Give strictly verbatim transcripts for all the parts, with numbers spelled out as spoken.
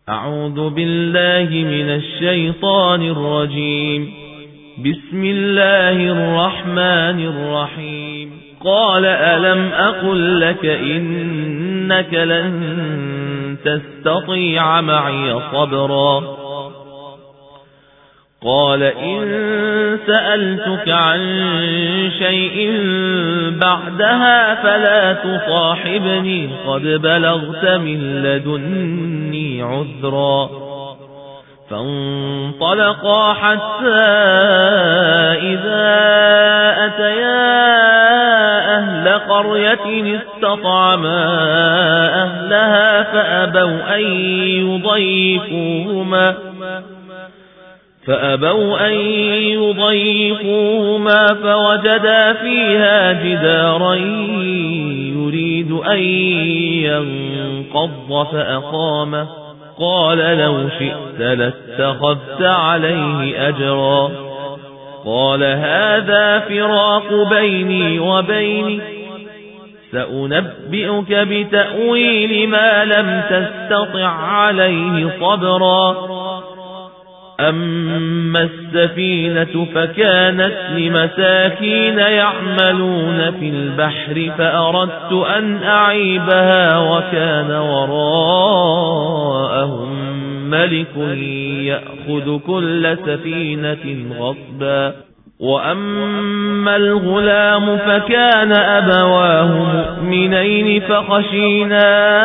أعوذ بالله من الشيطان الرجيم. بسم الله الرحمن الرحيم. قال ألم أقل لك إنك لن تستطيع معي صبرا قال إن سألتك عن شيء بعدها فلا تصاحبني قد بلغت من لدني عذرا فانطلقا حتى إذا أتيا أهل قرية استطعما أهلها فأبوا أن يضيفوهما فأبوا أن يضيفوهما فوجدا فيها جدارا يريد أن ينقض فأقامه قال لو شئت لاتخذت عليه أجرا قال هذا فراق بيني وبينك سأنبئك بتأويل ما لم تستطع عليه صبرا أما السفينة فكانت لمساكين يعملون في البحر فأردت أن أعيبها وكان وراءهم ملك يأخذ كل سفينة غصبا وأما الغلام فكان أبواه مؤمنين فخشينا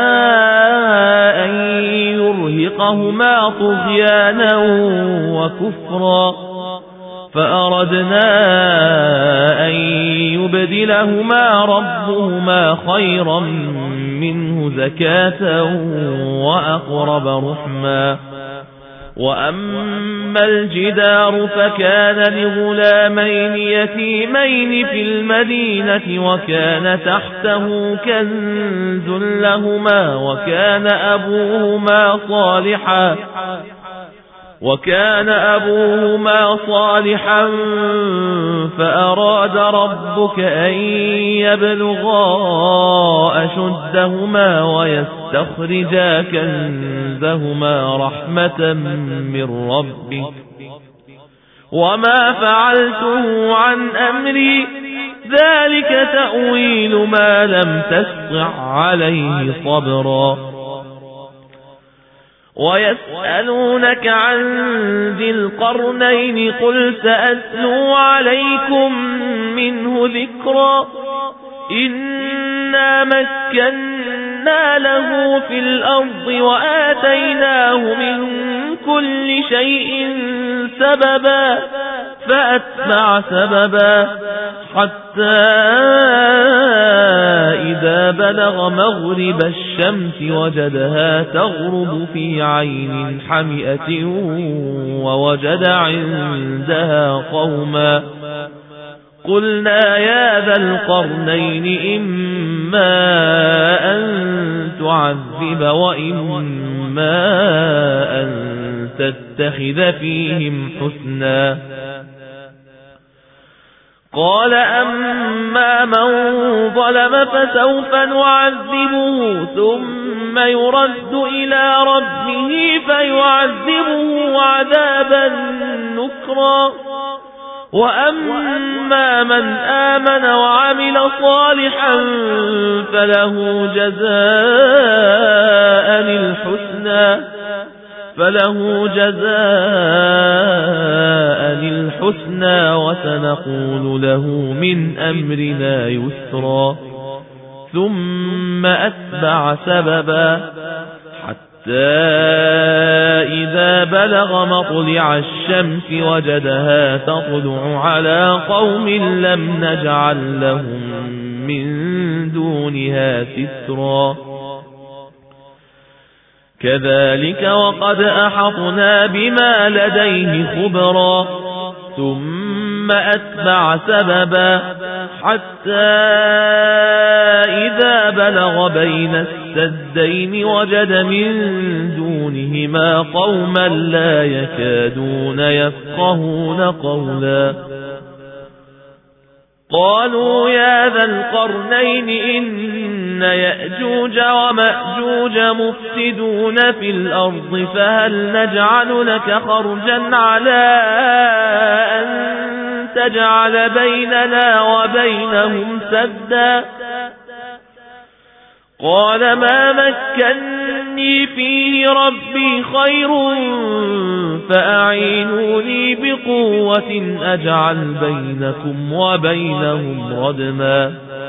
أن يرهقهما طغيانا وكفرا فأردنا أن يبدلهما ربهما خيرا منه زكاة وأقرب رحما وأما الجدار فكان لغلامين يتيمين في المدينة وكان تحته كنز لهما وكان أبوهما صالحا وكان أبوهما صالحا فأراد ربك أن يبلغا أشدهما ويستخرجا كنزهما رحمة من ربك وما فعلته عن أمري ذلك تأويل ما لم تستطع عليه صبرا ويسألونك عن ذي القرنين قل سأتلو عليكم منه ذكرا إنا مكنا له في الأرض وآتيناه من كل شيء سببا فأتبع سببا حتى إذا بلغ مغرب الشمس وجدها تغرب في عين حمئة ووجد عندها قوما قلنا يا ذا القرنين إما أن تعذب وإما أن تتخذ فيهم حسنا قال أما من ظلم فسوف نعذبه ثم يرد إلى ربه فيعذبه عذابا نكرا وأما من آمن وعمل صالحا فله جزاء الحسنى فله جزاء الحسنى وسنقول له من أمرنا يسرا ثم أتبع سببا حتى إذا بلغ مطلع الشمس وجدها تطلع على قوم لم نجعل لهم من دونها سترا كذلك وقد أحطنا بما لديه خبرا ثم أتبع سببا حتى إذا بلغ بين السدين وجد من دونهما قوما لا يكادون يفقهون قولا قالوا يا ذا القرنين إن يأجوج ومأجوج مفسدون في الأرض فهل نجعل لك خرجا على أن تجعل بيننا وبينهم سدا قال ما مكني فيه ربي خير فأعينوني بقوة أجعل بينكم وبينهم ردما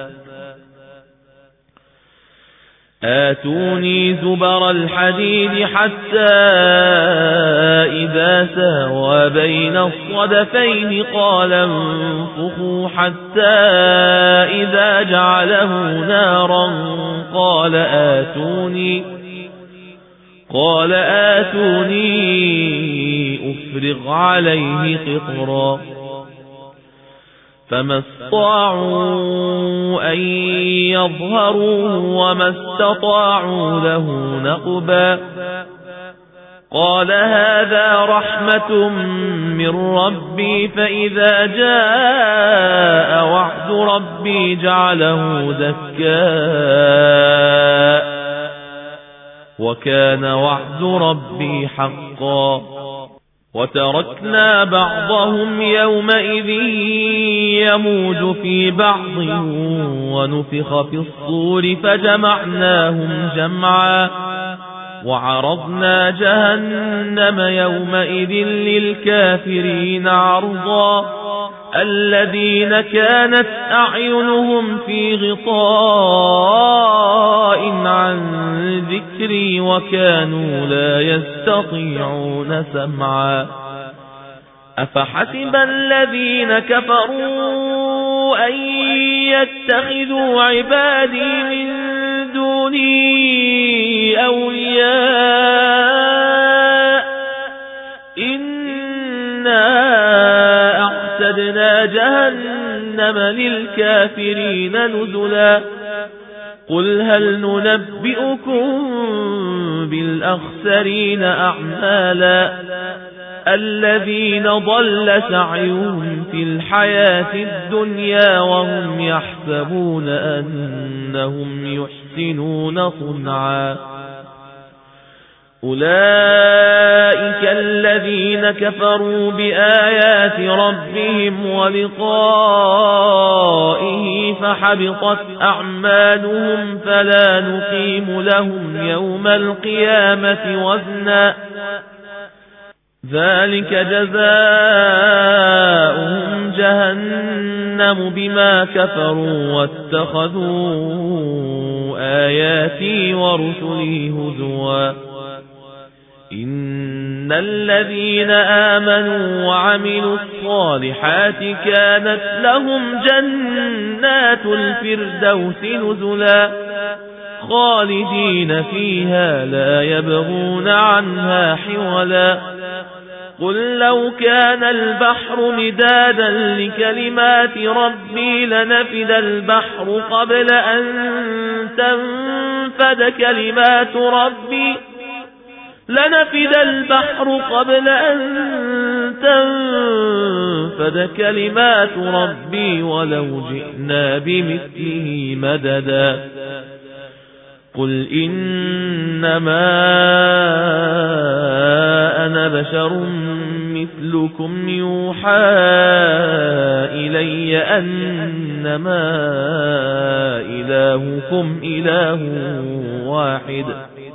آتوني زبر الحديد حتى إذا ساوى بين الصدفين قال انفخوا حتى إذا جعله نارا قال آتوني قال آتوني أفرغ عليه قطرا فما استطاعوا أن يظهروه وما استطاعوا له نقبا قال هذا رحمة من ربي فإذا جاء وعد ربي جعله دكاء وكان وعد ربي حقا وتركنا بعضهم يومئذ يموج في بعض ونفخ في الصور فجمعناهم جمعا وعرضنا جهنم يومئذ للكافرين عرضا الذين كانت أعينهم في غطاء عن ذكري وكانوا لا يستطيعون سمعا أفحسب الذين كفروا أن يتخذوا عبادي من دوني أولياء إنا أعتدنا جهنم للكافرين نزلا قل هل ننبئكم بالأخسرين أعمالا الذين ضل سعيهم في الحياة الدنيا وهم يحسبون أنهم يحسنون صنعا أولئك الذين كفروا بآيات ربهم ولقائه فحبطت أعمالهم فلا نقيم لهم يوم القيامة وزنا ذلك جزاؤهم جهنم بما كفروا واتخذوا آياتي ورسلي هزوا إن الذين آمنوا وعملوا الصالحات كانت لهم جنات الفردوس نزلا خالدين فيها لا يبغون عنها حولا قل لو كان البحر مدادا لكلمات ربي لنفد البحر قبل أن تنفد كلمات ربي لنفد البحر قبل أن تنفد كلمات ربي ولو جئنا بمثله مددا قل إنما أنا بشر مثلكم يوحى إلي أنما إلهكم إله واحد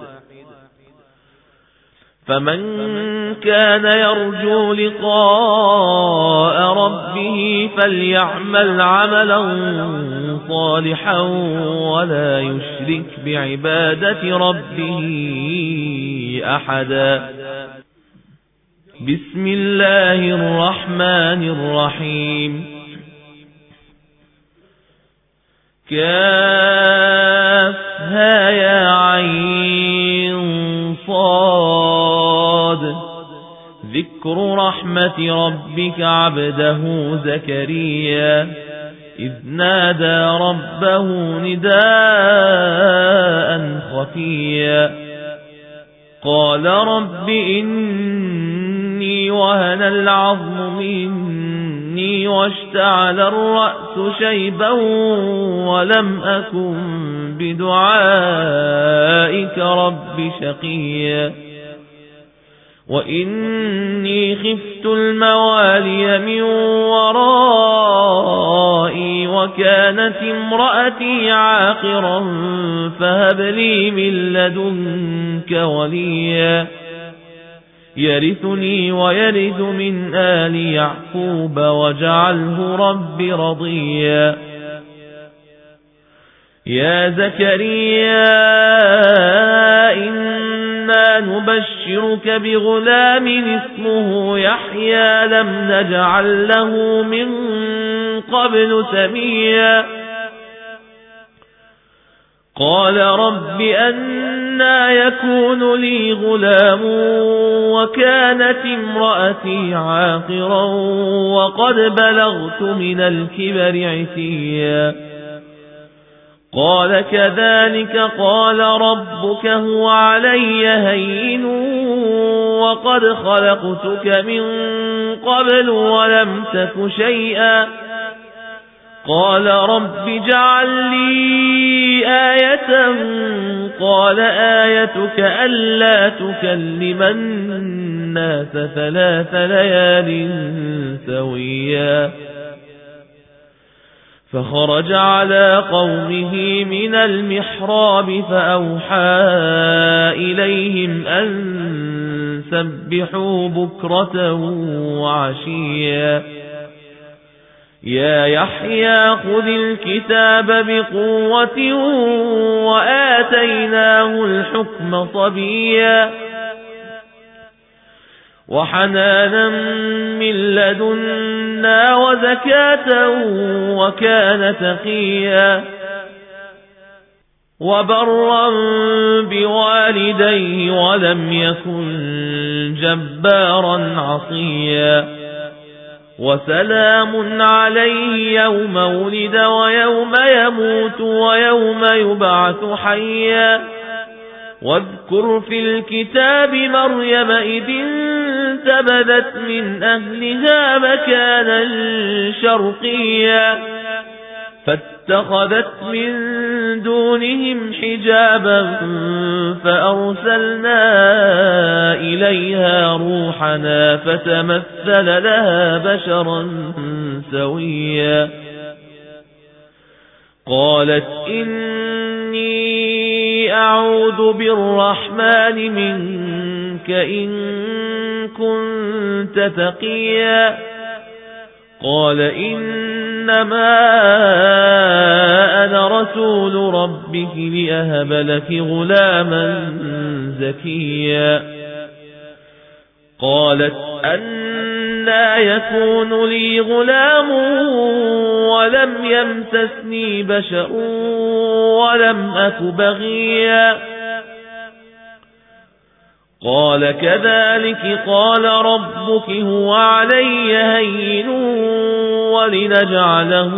فمن كان يرجو لقاء ربه فليعمل عملا صالحا ولا يشرك بعبادة ربه أحدا بسم الله الرحمن الرحيم كافها يا عين صاد ذكر رحمة ربك عبده زكريا إذ نادى ربه نداء خفيا قال رب إني وهن العظم مني واشتعل الرأس شيبا ولم أكن بدعائك رب شقيا وإني خفت الموالي من ورائي وكانت امرأتي عاقرا فهب لي من لدنك وليا يرثني ويرث من آل يعقوب واجعله رب رضيا يا زكريا إنا نبشرك بغلام اسمه يحيى لم نجعل له من قبل سميا قال رب أنى يكون لي غلام وكانت امرأتي عاقرا وقد بلغت من الكبر عتيا قال كذلك قال ربك هو علي هين وقد خلقتك من قبل ولم تك شيئا قال رب اجعل لي آية قال آيتك ألا تكلم الناس ثلاث ليال سويا فخرج على قومه من المحراب فأوحى إليهم أن سبحوا بكرة وعشيا يا يحيى خذ الكتاب بقوة وآتيناه الحكم صبيا وحنانا من لدنا وزكاة وكان تقيا وبرا بوالديه ولم يكن جبارا عصيا وسلام عليه يوم ولد ويوم يموت ويوم يبعث حيا واذكر في الكتاب مريم إذ انتبذت من أهلها مكانا شرقيا فاتخذت من دونهم حجابا فأرسلنا إليها روحنا فتمثل لها بشرا سويا قالت إني أعوذ بالرحمن منك إن كنت تقيا قال إنما أنا رسول ربك لأهب لك غلاما زكيا قالت أنى يكون لي غلام ولم يمسسني بشر ولم أك بغيا قال كذلك قال ربك هو علي هين ولنجعله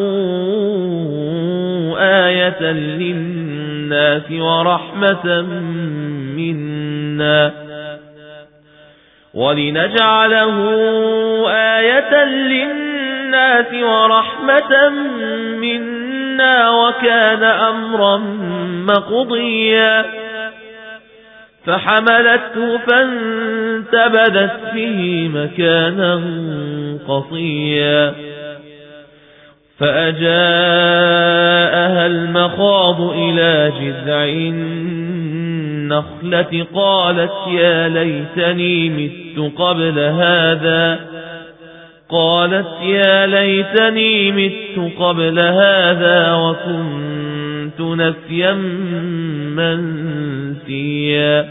آية للناس ورحمة منا ولنجعله آية للناس ورحمة منا وكان أمرا مقضيا فحملته فانتبذت به مكانا قصيا فأجاءها المخاض إلى جذع النخلة قالت يا ليتني مت قبل هذا قالت يا ليتني مت قبل هذا وكنت نسيا منسيا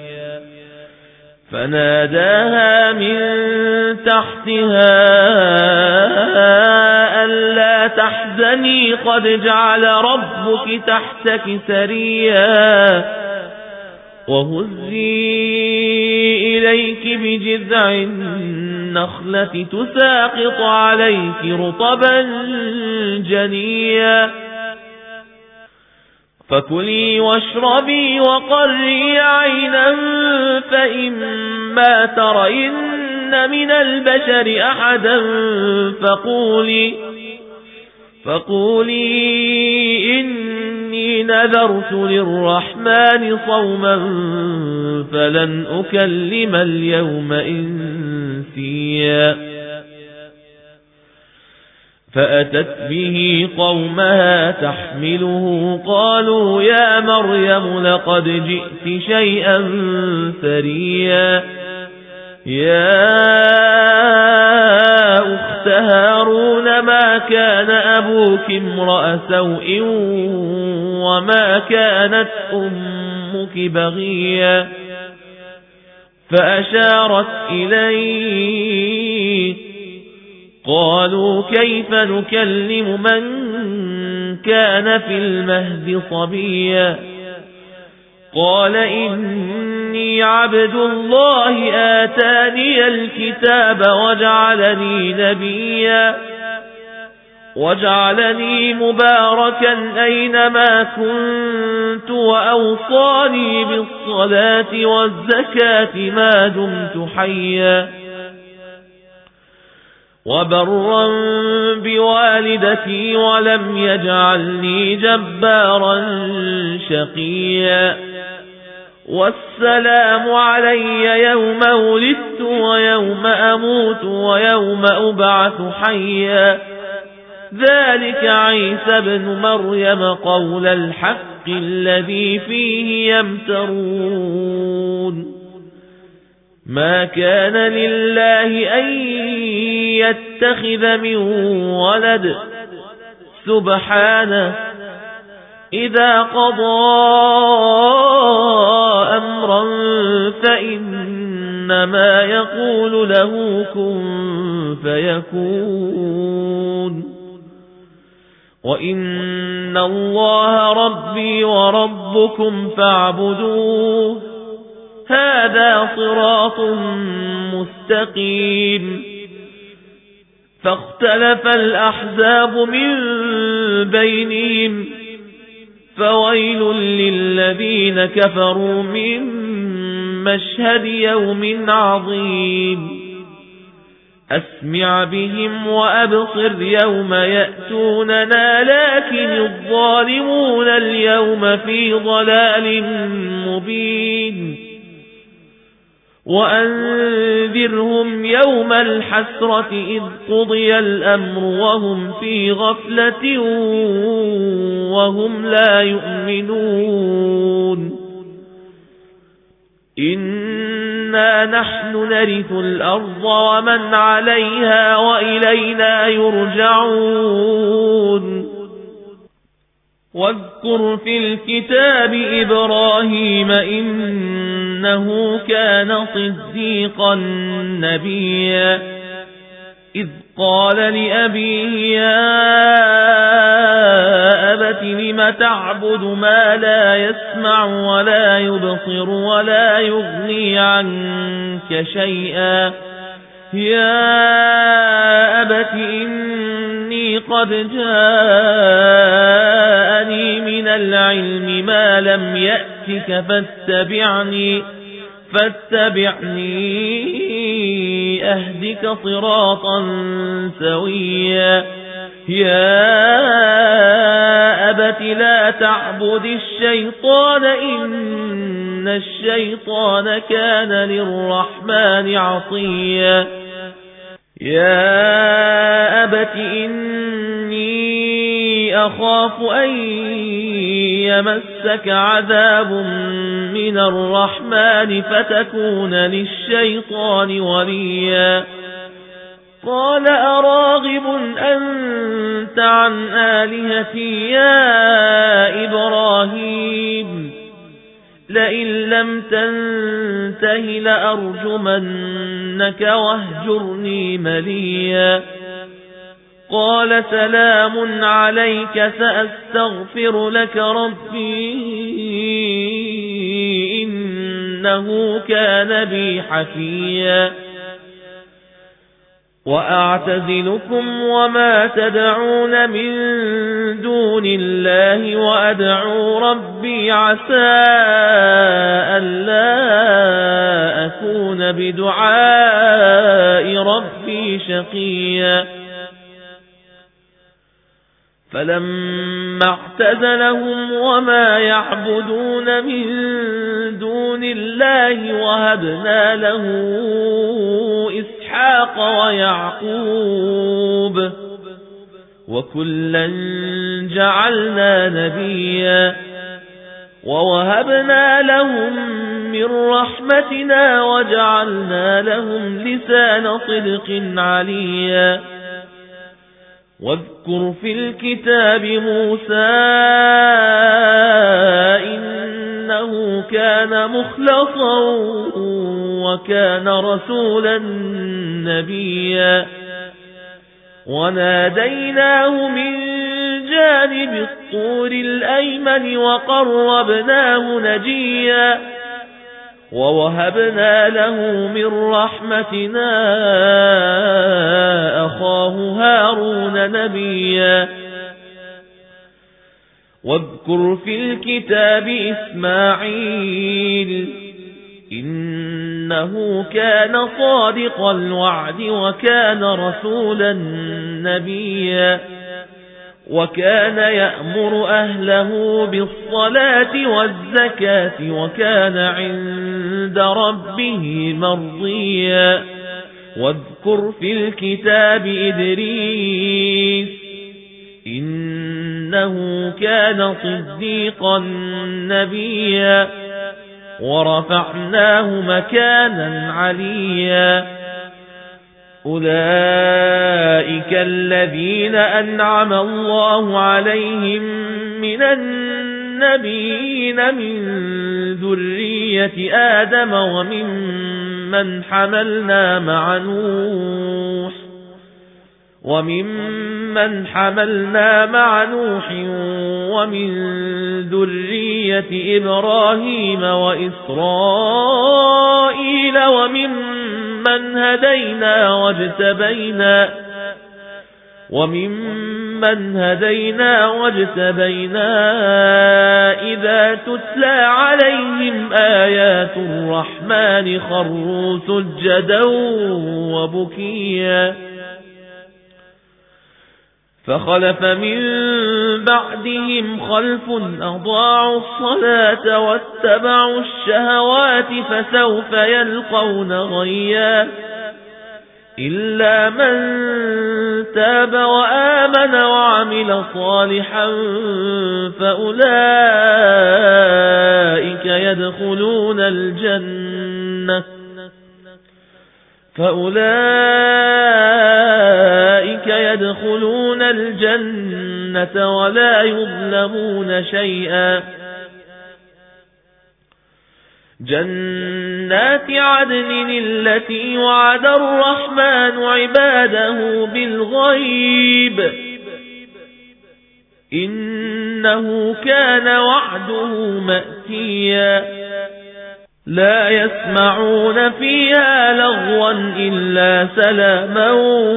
فناداها من تحتها ألا تحزني قد جعل ربك تحتك سريا وهزي إليك بجذع النخلة تساقط عليك رطبا جنيا فكلي واشربي وقري عينا فإما ترين من البشر أحدا فقولي فقولي إني إني نذرت للرحمن صوما فلن أكلم اليوم إنسيا فأتت به قومها تحمله قالوا يا مريم لقد جئت شيئا فريا يا أخت هارون ما كان أبوك امرأ سوء وما كانت أمك بغيا فأشارت إليه قالوا كيف نكلم من كان في المهد صبيا قال إني عبد الله آتاني الكتاب وجعلني نبيا وجعلني مباركا أينما كنت وأوصاني بالصلاة والزكاة ما دمت حيا وبرا بوالدتي ولم يجعلني جبارا شقيا والسلام علي يوم ولدت ويوم أموت ويوم أبعث حيا ذلك عيسى بن مريم قول الحق الذي فيه يمترون ما كان لله أن يتخذ من ولد سبحانه إذا قضى أمرا فإنما يقول له كن فيكون وإن الله ربي وربكم فاعبدوه هذا صراط مستقيم فاختلف الأحزاب من بينهم فويل للذين كفروا من مشهد يوم عظيم أسمع بهم وأبصر يوم يأتوننا لكن الظالمون اليوم في ضلال مبين وأنذرهم يوم الحسرة إذ قضي الأمر وهم في غفلة وهم لا يؤمنون إنا نحن نرث الأرض ومن عليها وإلينا يرجعون واذكر في الكتاب إبراهيم إنه كان صديقا نبيا إذ قال لأبيه يا أبت لم تعبد ما لا يسمع ولا يبصر ولا يغني عنك شيئا يا أبت إني قد جاءني من العلم ما لم يأتك فاتبعني فاتبعني أهدك صراطا سويا يا أبت لا تعبد الشيطان إن الشيطان كان للرحمن عصيا يا أبت إني أخاف أن يمسك عذاب من الرحمن فتكون للشيطان وليا قال أراغب أنت عن آلهتي يا إبراهيم لئن لم تنته لأرجمنك واهجرني مليا قال سلام عليك سأستغفر لك ربي إنه كان بي حفيا وأعتزلكم وما تدعون من دون الله وأدعو ربي عسى ألا أكون بدعاء ربي شقيا فلما اعتزلهم وما يعبدون من دون الله وهبنا له إسحاق ويعقوب وكلا جعلنا نبيا ووهبنا لهم من رحمتنا وجعلنا لهم لسان صدق عليا واذكر في الكتاب موسى إنه كان مخلصا وكان رسولا نبيا وناديناه من جانب الطور الأيمن وقربناه نجيا ووهبنا له من رحمتنا أخاه هارون نبيا واذكر في الكتاب إسماعيل إنه كان صادق الوعد وكان رسولا نبيا وكان يأمر أهله بالصلاة والزكاة وكان عند ربه مرضيا واذكر في الكتاب إدريس إنه كان صديقا نبيا ورفعناه مكانا عليا أولئك الذين أنعم الله عليهم من النبيين من ذرية آدم وممن حملنا مع نوح وممن حملنا مع نوح ومن ذرية إبراهيم وإسرائيل وممن هدينا واجتبينا وممن هدينا واجتبينا إذا تتلى عليهم آيات الرحمن خروا سجدا وبكيا فخلف من بعدهم خلف أضاعوا الصلاة واتبعوا الشهوات فسوف يلقون غيا إلا من تاب وآمن وعمل صالحا فأولئك يدخلون الجنة فأولئك يدخلون الجنة ولا يظلمون شيئا جنات عدن التي وعد الرحمن عباده بالغيب إنه كان وعده مأتيا لا يسمعون فيها لغوا إلا سلاما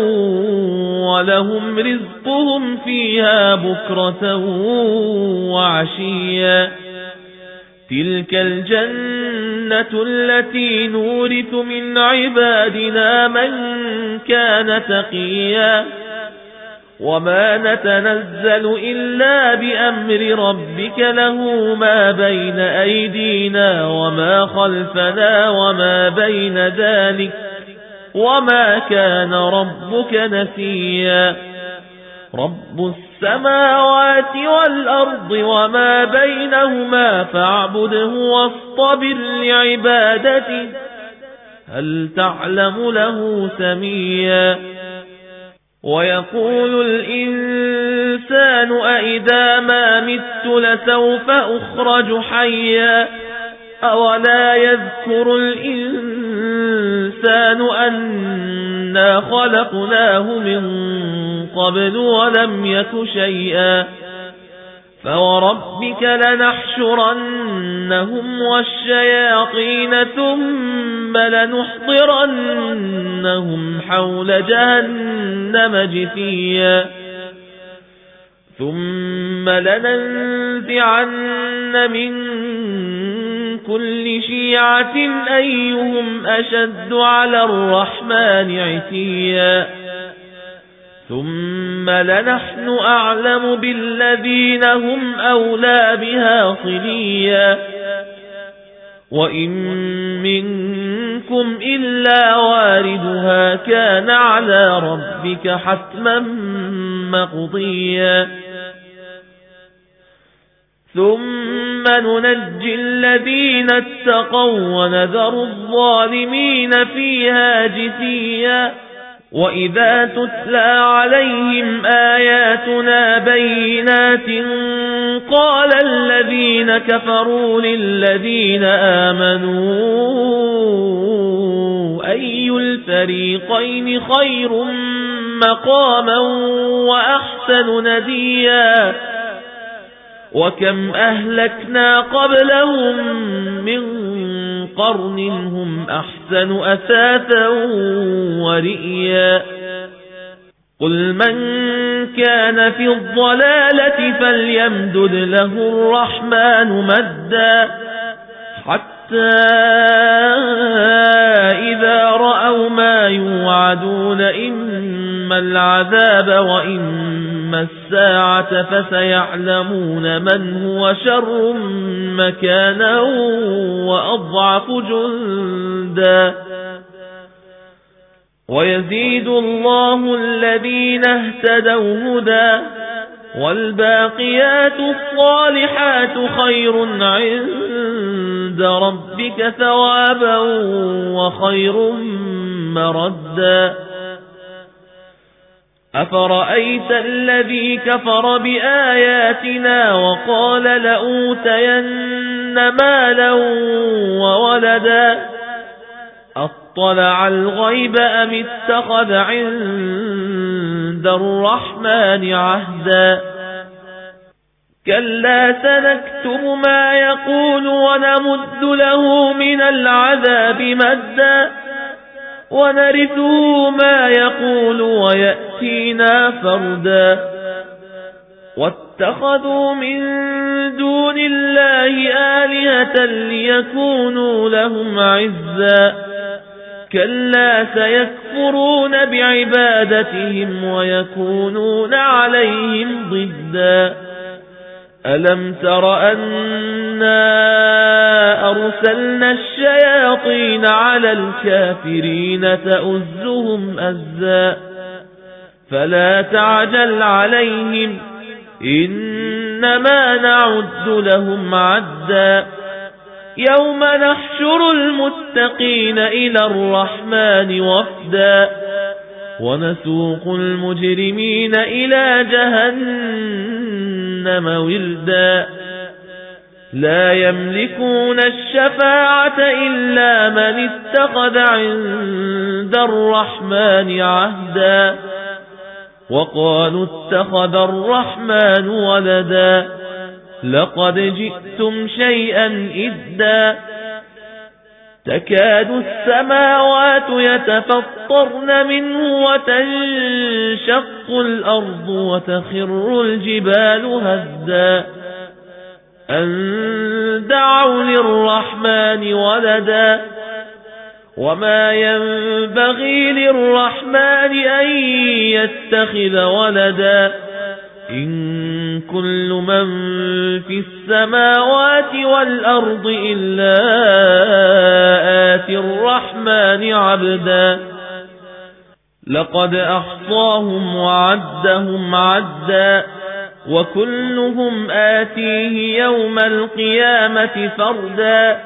ولهم رزقهم فيها بكرة وعشيا تلك الجنة التي نورث من عبادنا من كان تقيا وما نتنزل إلا بأمر ربك له ما بين أيدينا وما خلفنا وما بين ذلك وما كان ربك نسيا رب السماوات والأرض وما بينهما فاعبده واصطبر لعبادته هل تعلم له سميا ويقول الإنسان أإذا ما مت لسوف أخرج حيا أولا يذكر الإنسان أنا خلقناه من قبل ولم يك شيئا فوربك لنحشرنهم والشياطين ثم لنحضرنهم حول جهنم جثيا ثم لننزعن من كل شيعة أيهم أشد على الرحمن عتيا ثم لنحن أعلم بالذين هم أولى بها صليا وإن منكم إلا واردها كان على ربك حتما مقضيا ثم ننجي الذين اتقوا ونذر الظالمين فيها جثيا وإذا تتلى عليهم آياتنا بينات قال الذين كفروا للذين آمنوا أي الفريقين خير مقاما وأحسن نديا وكم أهلكنا قبلهم من قرن هم أحسن أثاثا ورئيا قل من كان في الضلالة فليمدد له الرحمن مدا حتى إذا رأوا ما يوعدون إما العذاب وإما الساعة فسيعلمون من هو شر مكانا وأضعف جندا ويزيد الله الذين اهتدوا هدى والباقيات الصالحات خير عند ربك ثوابا وخير مردا أفرأيت الذي كفر بآياتنا وقال لأوتين مالا وولدا أطلع الغيب أم اتخذ عند الرحمن عهدا كلا سنكتب ما يقول ونمد له من العذاب مدا ونرثه ما يقول ويأتينا فردا واتخذوا من دون الله آلهة ليكونوا لهم عزا كلا سيكفرون بعبادتهم ويكونون عليهم ضدا ألم تر أنا أرسلنا الشياطين على الكافرين تؤزهم أزا فلا تعجل عليهم إنما نعد لهم عدا يوم نحشر المتقين إلى الرحمن وفدا ونسوق المجرمين إلى جهنم وردا لا يملكون الشفاعة إلا من اتخذ عند الرحمن عهدا وقالوا اتخذ الرحمن ولدا لقد جئتم شيئا إدا تكاد السماوات يتفطرن منه وتنشق الأرض وتخر الجبال هدا أن دعوا للرحمن ولدا وما ينبغي للرحمن أن يتخذ ولدا إن كل من في السماوات والأرض إلا آتي الرحمن عبدا لقد أحصاهم وعدهم عدا وكلهم آتيه يوم القيامة فردا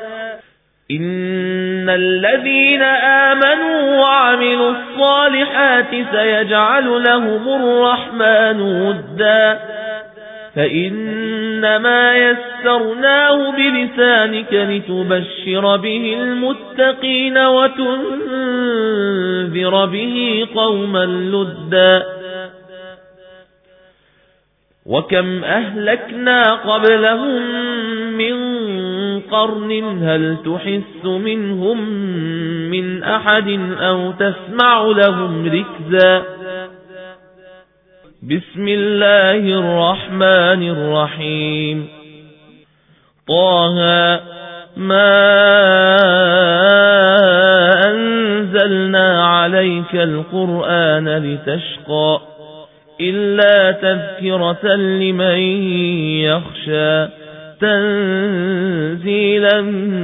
إن الذين آمنوا وعملوا الصالحات سيجعل لهم الرحمن ودا فإنما يسرناه بلسانك لتبشر به المتقين وتنذر به قوما لدا وكم أهلكنا قبلهم من قرن هل تحس منهم من أحد أو تسمع لهم ركزا بسم الله الرحمن الرحيم طه ما أنزلنا عليك القرآن لتشقى إلا تذكرة لمن يخشى تنزيلا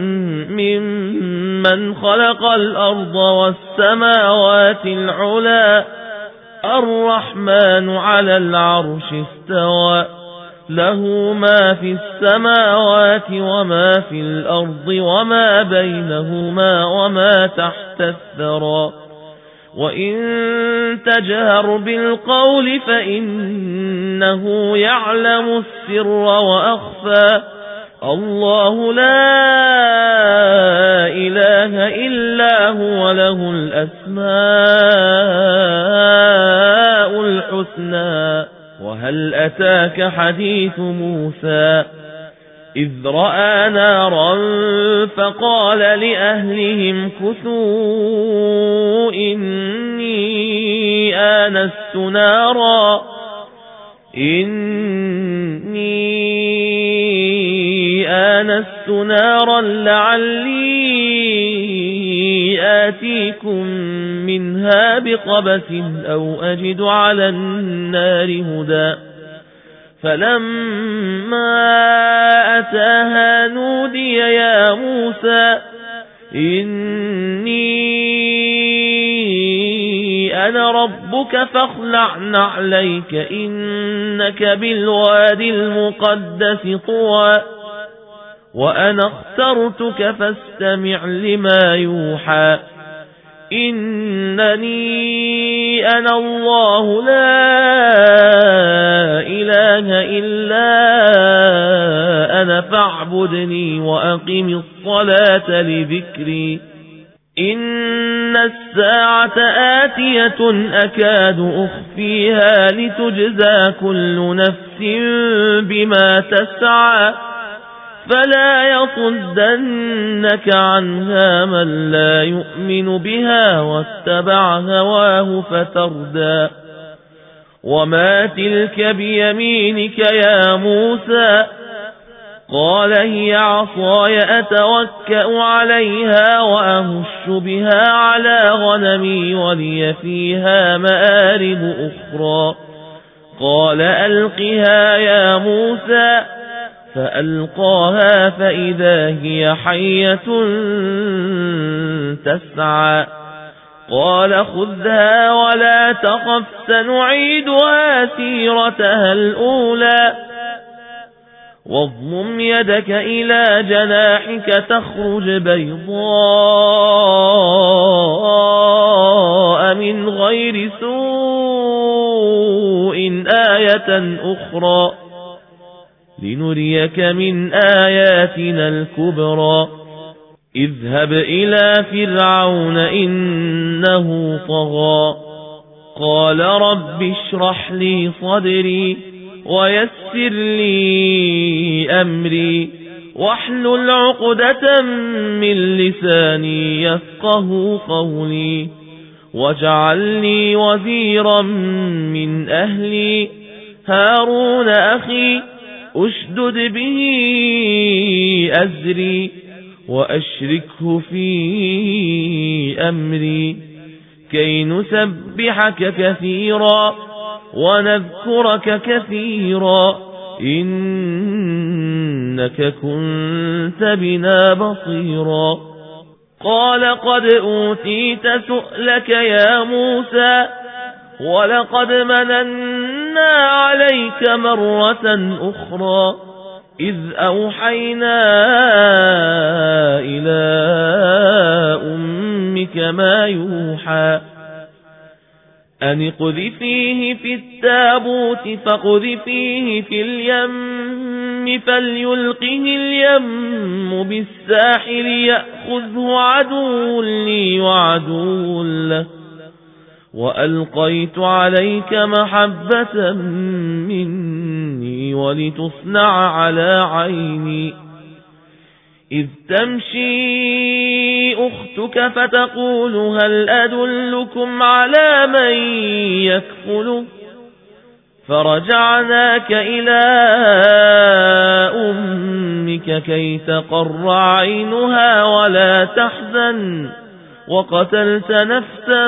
ممن خلق الأرض والسماوات العلى الرحمن على العرش استوى له ما في السماوات وما في الأرض وما بينهما وما تحت الثرى وإن تجهر بالقول فإنه يعلم السر وأخفى الله لا إله إلا هو له الأسماء الحسنى وهل أتاك حديث موسى إذ رأى نارا فقال لأهلهم كثوا إني آنست نارا إني آنست نارا لعلي آتيكم منها بقبس أو أجد على النار هدى فلما أتاها نودي يا موسى إني أنا ربك فاخلع نعليك إنك بالوادي المقدس طوى وأنا اخترتك فاستمع لما يوحى إنني أنا الله لا إله إلا أنا فاعبدني وأقم الصلاة لذكري إن الساعة آتية أكاد أخفيها لتجزى كل نفس بما تسعى فلا يصدنك عنها من لا يؤمن بها واتبع هواه فتردى وما تلك بيمينك يا موسى قال هي عصاي أتوكأ عليها وأهش بها على غنمي ولي فيها مآرب أخرى قال ألقها يا موسى فألقاها فإذا هي حية تسعى قال خذها ولا تخف سنعيدها سيرتها الأولى واضمم يدك إلى جناحك تخرج بيضاء من غير سوء آية أخرى لنريك من آياتنا الكبرى اذهب إلى فرعون إنه طغى قال رب اشرح لي صدري ويسر لي أمري واحلل عقدة من لساني يفقه قولي واجعل لي وزيرا من أهلي هارون أخي أشدد به أزري وأشركه في أمري كي نسبحك كثيرا ونذكرك كثيرا إنك كنت بنا بصيرا قال قد أوتيت سؤلك يا موسى ولقد مننا عليك مرة أخرى إذ أوحينا إلى أمك ما يوحى أن اقذفيه في التابوت فاقذفيه في اليم فليلقه اليم بالساحل يأخذه عدو لي وعدو له وألقيت عليك محبة مني ولتصنع على عيني إذ تمشي أختك فتقول هل أدلكم على من يكفله فرجعناك إلى أمك كي تقر عينها ولا تحزن وقتلت نفسا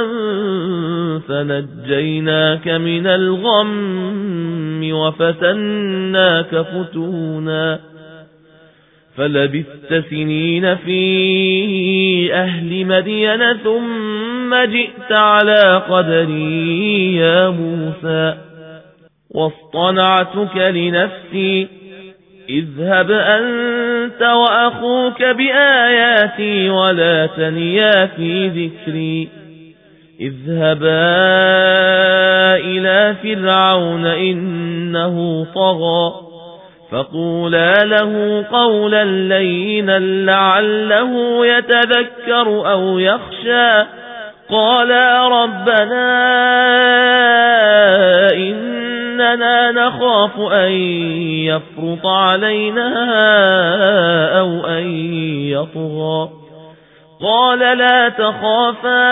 فنجيناك من الغم وفتناك فتونا فلبثت سنين في أهل مدين ثم جئت على قدري يا موسى واصطنعتك لنفسي اذهب أنت وأخوك بآياتي ولا تنيا في ذكري اذهبا إلى فرعون إنه طغى فقولا له قولا لينا لعله يتذكر أو يخشى قالا ربنا إننا نخاف أن يفرط علينا أو أن يطغى قال لا تخافا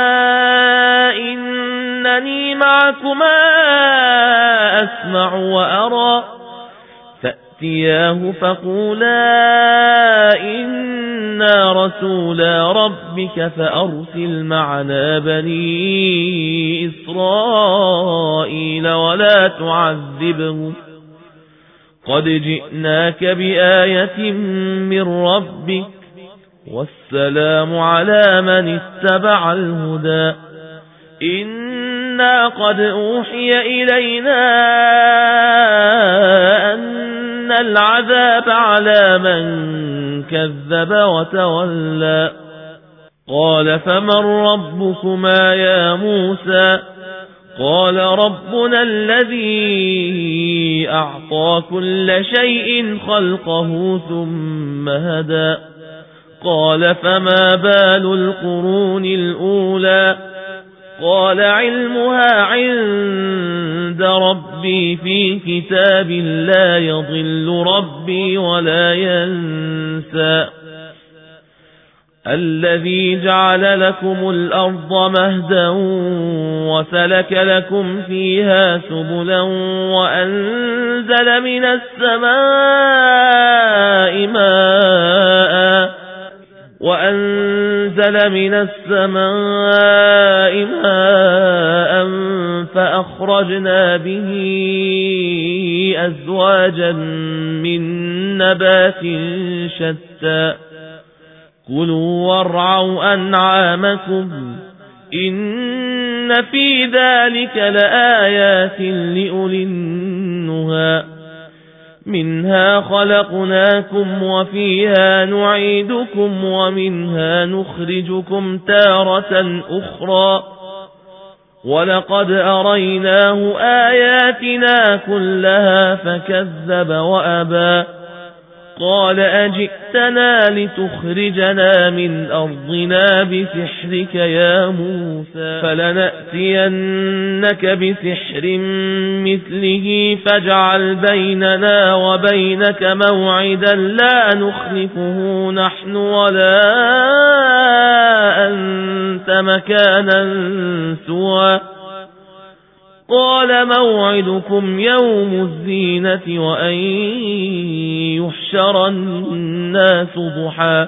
إنني معكما أسمع وأرى فأتياه فقولا إنا رسولا ربك فأرسل معنا بني إسرائيل ولا تعذبهم قد جئناك بآية من ربك والسلام على من اتبع الهدى إنا قد أوحي إلينا أن العذاب على من كذب وتولى قال فمن ربكما يا موسى قال ربنا الذي أعطى كل شيء خلقه ثم هدى قال فما بال القرون الأولى قال علمها عند ربي في كتاب لا يضل ربي ولا ينسى الذي جعل لكم الأرض مهدا وسلك لكم فيها سبلا وأنزل من السماء ماء وأنزل من السماء ماء فأخرجنا به أزواجا من نبات شتى كلوا وارعوا أنعامكم إن في ذلك لآيات لأولي النهى منها خلقناكم وفيها نعيدكم ومنها نخرجكم تارة أخرى ولقد أريناه آياتنا كلها فكذب وأبى قال أجئتنا لتخرجنا من أرضنا بسحرك يا موسى فلنأتينك بسحر مثله فاجعل بيننا وبينك موعدا لا نخلفه نحن ولا أنت مكانا سوى قال موعدكم يوم الزينة وأن يحشر الناس ضحى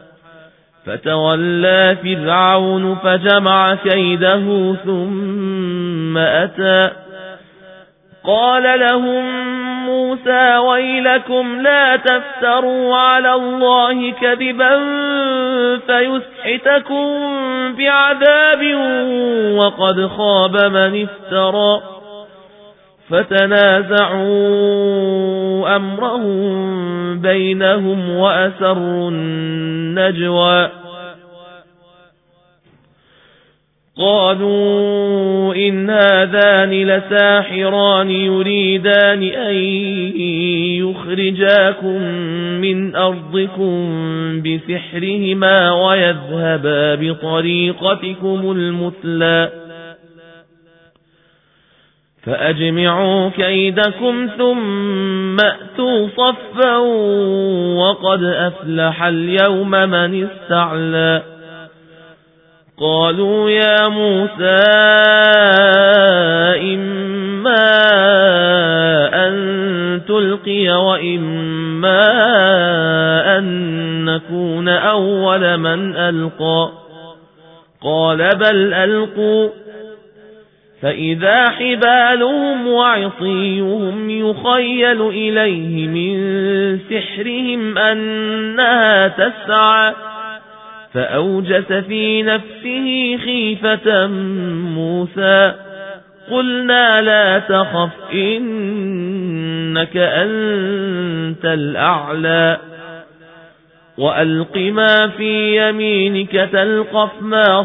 فتولى فرعون فجمع كيده ثم أتى قال لهم موسى ويلكم لا تفتروا على الله كذبا فيسحتكم بعذاب وقد خاب من افترى فتنازعوا أمرهم بينهم وأسروا النجوى قالوا إن هذان لساحران يريدان أن يخرجاكم من أرضكم بسحرهما ويذهبا بطريقتكم المثلى فأجمعوا كيدكم ثم أتوا صفا وقد أفلح اليوم من استعلى قالوا يا موسى إما أن تلقي وإما أن نكون أول من ألقى قال بل ألقوا فإذا حبالهم وعصيهم يخيل إليه من سحرهم أنها تسعى فأوجس في نفسه خيفة موسى قلنا لا تخف إنك أنت الأعلى وألق ما في يمينك تلقف ما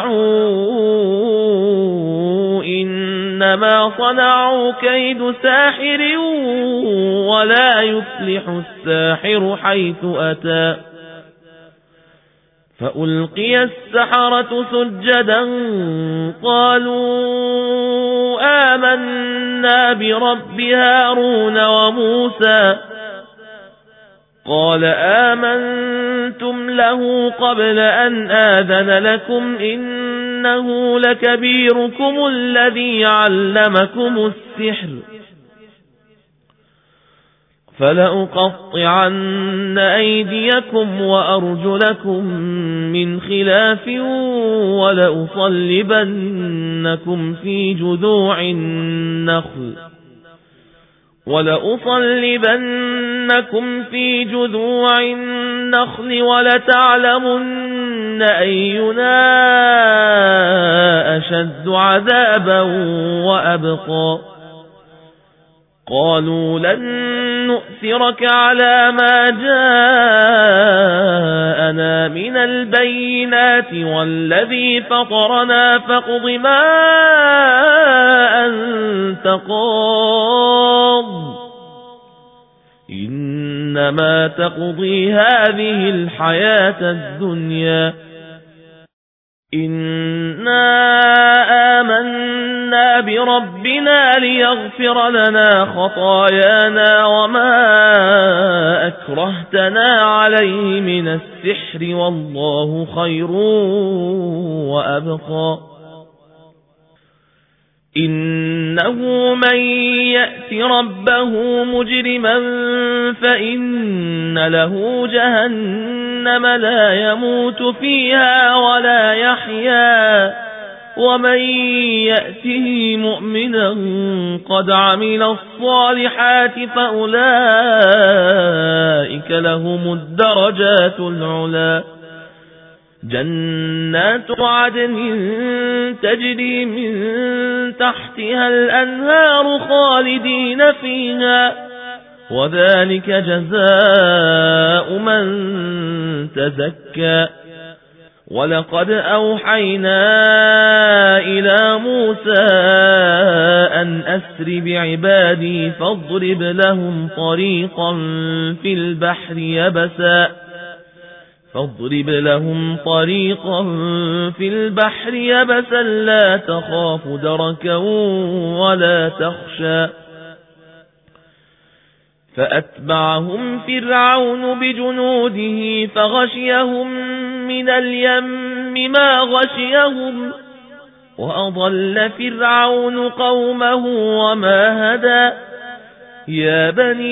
صنعوا إنما صنعوا كيد ساحر ولا يفلح الساحر حيث أتى فألقي السحرة سجدا قالوا آمنا برب هارون وموسى قال آمنتم له قبل أن آذن لكم إنه لكبيركم الذي علمكم السحر فلأقطعن أيديكم وأرجلكم من خلاف ولأصلبنكم في جذوع النخل ولأصلبنكم في جذوع النخل ولتعلمن أينا أشد عذابا وأبقى قالوا لن نؤثرك على ما جاءنا من البينات والذي فطرنا فاقض ما أنت قاض إنما تقضي هذه الحياة الدنيا إنا آمنا بربنا ليغفر لنا خطايانا وما أكرهتنا عليه من السحر والله خير وأبقى إنه من يأت ربه مجرما فإن له جهنم لا يموت فيها ولا يحيا ومن يأته مؤمنا قد عمل الصالحات فأولئك لهم الدرجات العلى جنات عدن تجري من تحتها الأنهار خالدين فيها وذلك جزاء من تزكى ولقد أوحينا إلى موسى أن أسر بعبادي فاضرب لهم طريقا في البحر يبسا فاضرب لهم طريقا في البحر يبسا لا تخاف دركا ولا تخشى فأتبعهم فرعون بجنوده فغشيهم من اليم ما غشيهم وأضل فرعون قومه وما هدى يا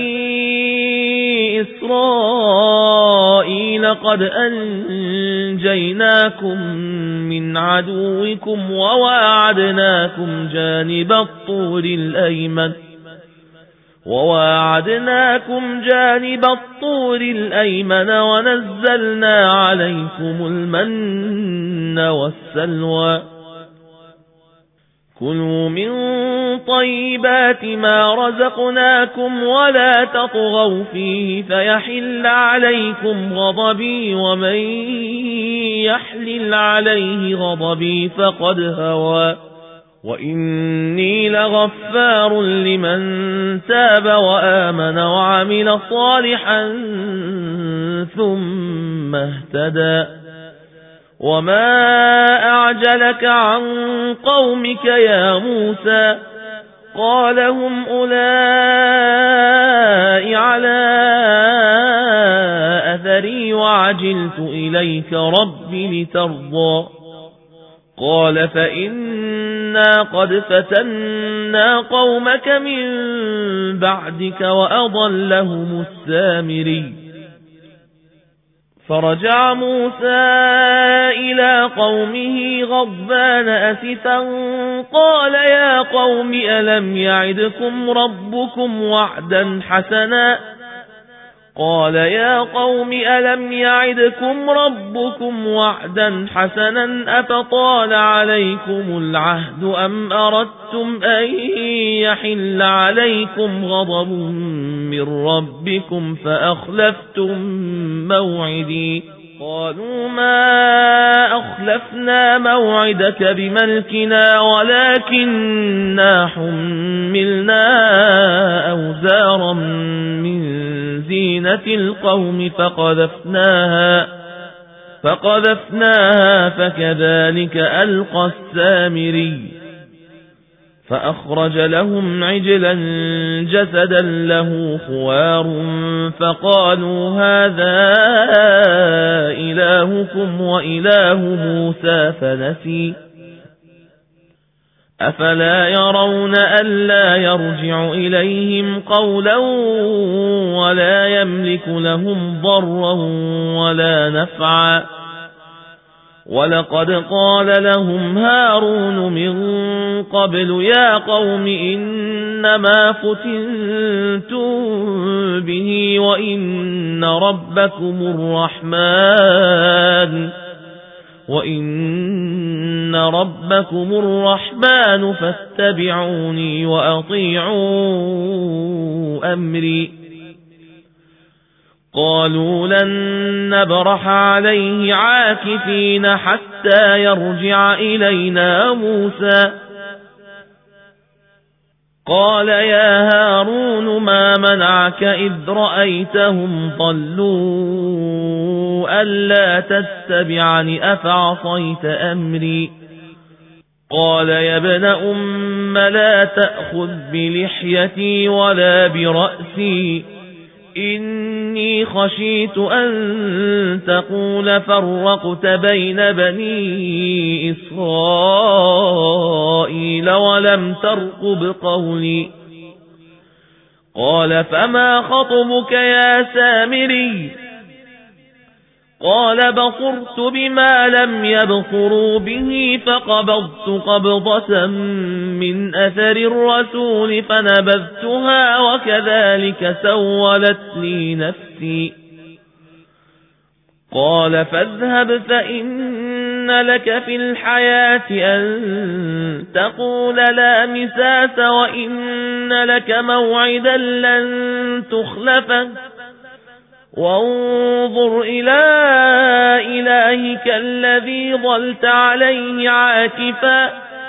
بني إسرائيل قد أنجيناكم من عدوكم وواعدناكم جانب الطور الأيمن وواعدناكم جانب الطور الأيمن ونزلنا عليكم المن والسلوى كلوا من طيبات ما رزقناكم ولا تطغوا فيه فيحل عليكم غضبي ومن يحلل عليه غضبي فقد هوى وإني لغفار لمن تاب وآمن وعمل صالحا ثم اهتدى وما أعجلك عن قومك يا موسى قال هم أولئك على أثري وعجلت إليك رب لترضى قال فإنا قد فتنا قومك من بعدك وأضلهم السامري فرجع موسى إلى قومه غضبان أسفا قال يا قوم ألم يعدكم ربكم وعدا حسنا قال يا قوم ألم يعدكم ربكم وعدا حسنا أفطال عليكم العهد أم أردتم أن يحل عليكم غضب من ربكم فأخلفتم موعدي قالوا ما أخلفنا موعدك بملكنا ولكننا حملنا أوزارا من زينة القوم فقذفناها فقذفناها فكذلك ألقى السامري فأخرج لهم عجلا جسدا له خوار فقالوا هذا إلهكم وإله موسى فنسي أفلا يرون ألا يرجع إليهم قولا ولا يملك لهم ضرا ولا نفعا ولقد قال لهم هارون من قبل يا قوم إنما فتنتم به وإن ربكم الرحمن وإن ربكم الرحمن فاتبعوني وأطيعوا أمري قالوا لن نبرح عليه عاكفين حتى يرجع إلينا موسى قال يا هارون ما منعك إذ رأيتهم ضلوا ألا تتبعني أفعصيت أمري قال يا ابن أم لا تأخذ بلحيتي ولا برأسي إني خشيت أن تقول فرقت بين بني إسرائيل ولم ترقب قولي قال فما خطبك يا سامري قال بصرت بما لم يبصروا به فقبضت قبضة من أثر الرسول فنبذتها وكذلك سولت لي نفسي قال فاذهب فإن لك في الحياة أن تقول لا مساس وإن لك موعدا لن تخلفه وانظر إلى إلهك الذي ظلت عليه عاكفا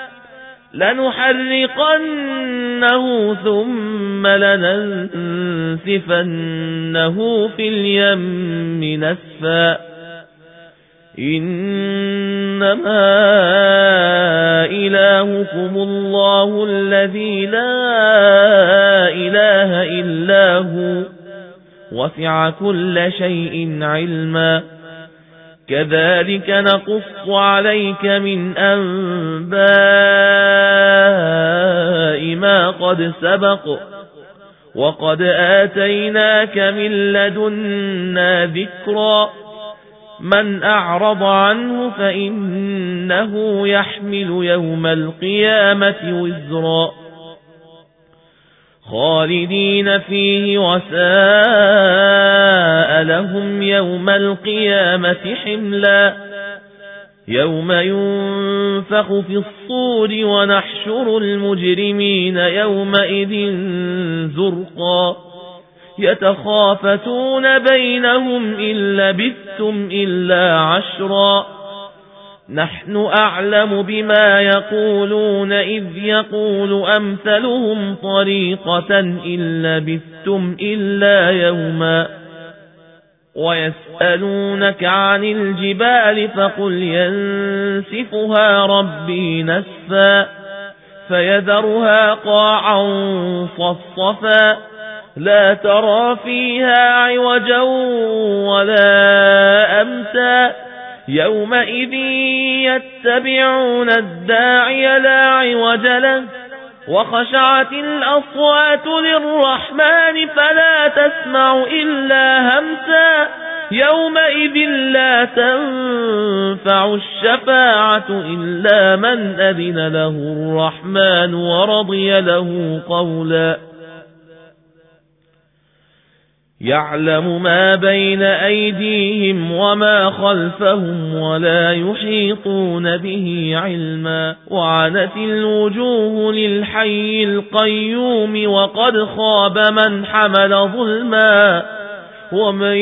لنحرقنه ثم لننسفنه في اليم نسفا إنما إلهكم الله الذي لا إله إلا هو وسع كل شيء علما كذلك نقص عليك من أنباء ما قد سبق وقد آتيناك من لدنا ذكرا من أعرض عنه فإنه يحمل يوم القيامة وزرا خالدين فيه وساء لهم يوم القيامة حملا يوم ينفخ في الصور ونحشر المجرمين يومئذ زرقا يتخافتون بينهم إن لبثتم إلا عشرا نحن أعلم بما يقولون إذ يقول أمثلهم طريقة إن لبثتم إلا يوما ويسألونك عن الجبال فقل ينسفها ربي نسفا فيذرها قاعا صفصفا لا ترى فيها عوجا ولا أمتا يومئذ يتبعون الداعي لا عوج له وخشعت الأصوات للرحمن فلا تسمع إلا همسا يومئذ لا تنفع الشفاعة إلا من أذن له الرحمن ورضي له قولا يعلم ما بين أيديهم وما خلفهم ولا يحيطون به علما وعنت الوجوه للحي القيوم وقد خاب من حمل ظلما ومن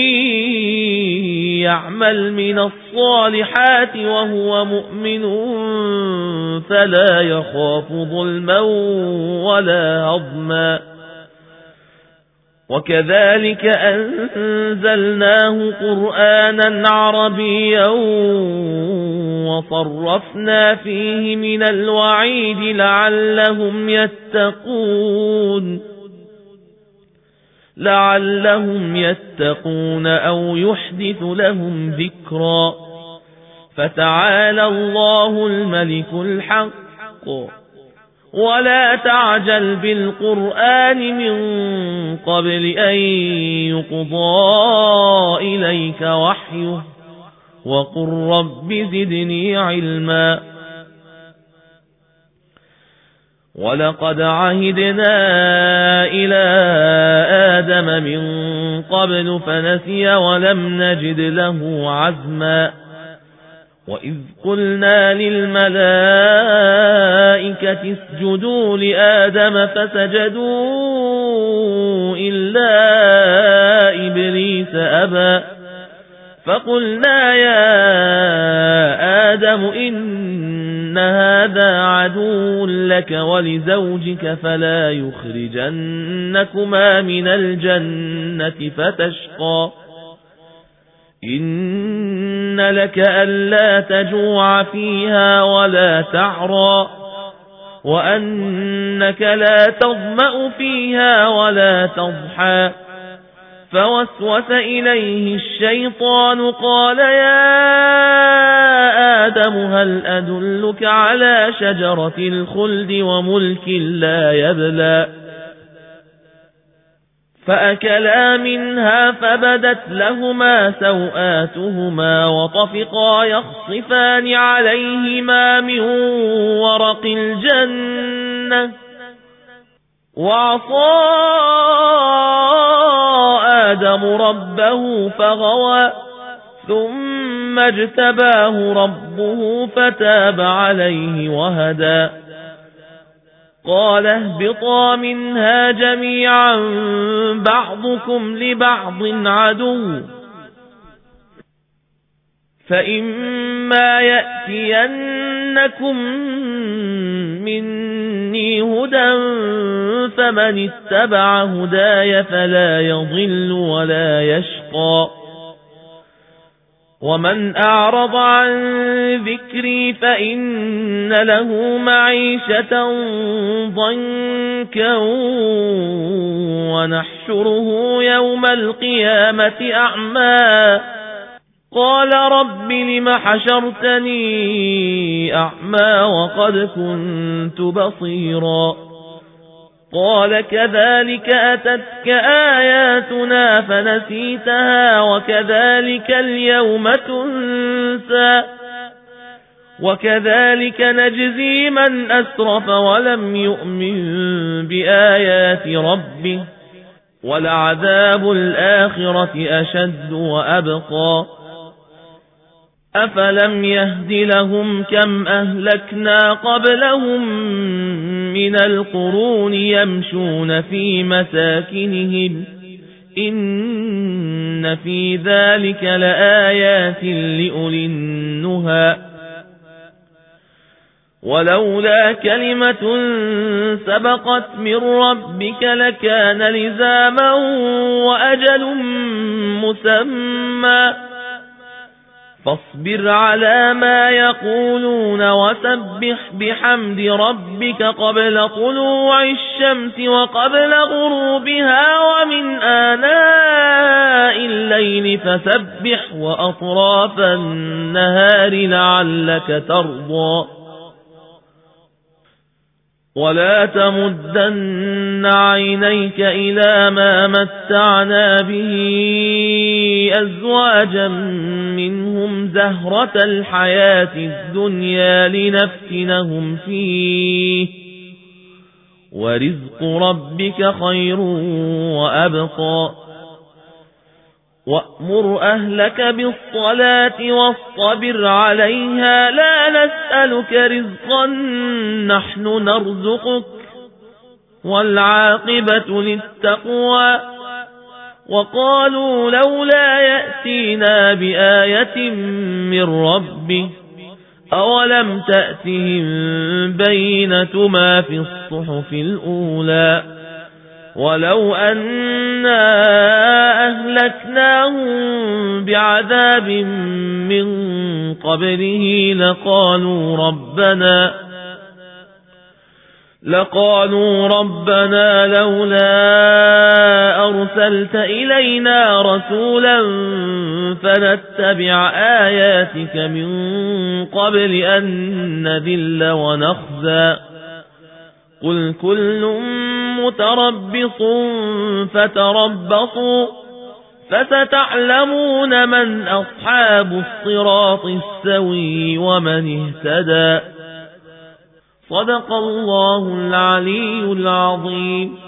يعمل من الصالحات وهو مؤمن فلا يخاف ظلما ولا هضما وكذلك أنزلناه قرآنا عربيا وصرفنا فيه من الوعيد لعلهم يتقون لعلهم يتقون أو يحدث لهم ذكرا فتعالى الله الملك الحق ولا تعجل بالقرآن من قبل أن يقضى إليك وحيه وقل رب زدني علما ولقد عهدنا إلى آدم من قبل فنسي ولم نجد له عزما وإذ قلنا للملائكة اسجدوا لآدم فسجدوا إلا إبليس أبى فقلنا يا آدم إن هذا عدو لك ولزوجك فلا يخرجنكما من الجنة فتشقى إن لك ألا تجوع فيها ولا تعرى وأنك لا تظمأ فيها ولا تضحى فوسوس إليه الشيطان قال يا آدم هل أدلك على شجرة الخلد وملك لا يبلى فأكلا منها فبدت لهما سوآتهما وطفقا يخصفان عليهما من ورق الجنة وعصى آدم ربه فغوى ثم اجتباه ربه فتاب عليه وهدى قال اهبطا منها جميعا بعضكم لبعض عدو فإما يأتينكم مني هدى فمن اتبع هداي فلا يضل ولا يشقى ومن أعرض عن ذكري فإن له معيشة ضنكا ونحشره يوم القيامة أعمى قال رب لم حشرتني أعمى وقد كنت بصيرا قال كذلك أتتك آياتنا فنسيتها وكذلك اليوم تنسى وكذلك نجزي من أسرف ولم يؤمن بآيات ربه ولعذاب الآخرة أشد وأبقى أفلم يهد لهم كم أهلكنا قبلهم من القرون يمشون في مساكنهم إن في ذلك لآيات لأولي النهى ولولا كلمة سبقت من ربك لكان لزاما وأجل مسمى فاصبر على ما يقولون وسبح بحمد ربك قبل طلوع الشمس وقبل غروبها ومن آناء الليل فسبح وأطراف النهار لعلك ترضى ولا تمدن عينيك إلى ما متعنا به أزواجا منهم زهرة الحياة الدنيا لنفتنهم فيه ورزق ربك خير وأبقى وأمر أهلك بالصلاة واصطبر عليها لا نسألك رزقا نحن نرزقك والعاقبة للتقوى وقالوا لولا يأتينا بآية من ربه أولم تأتهم بينة ما في الصحف الأولى ولو أنا أهلكناهم بعذاب من قبله لقالوا ربنا لقالوا ربنا لولا أرسلت إلينا رسولا فنتبع آياتك من قبل أن نذل ونخزى قل كل متربص فتربصوا فستعلمون من أصحاب الصراط السوي ومن اهتدى صدق الله العلي العظيم.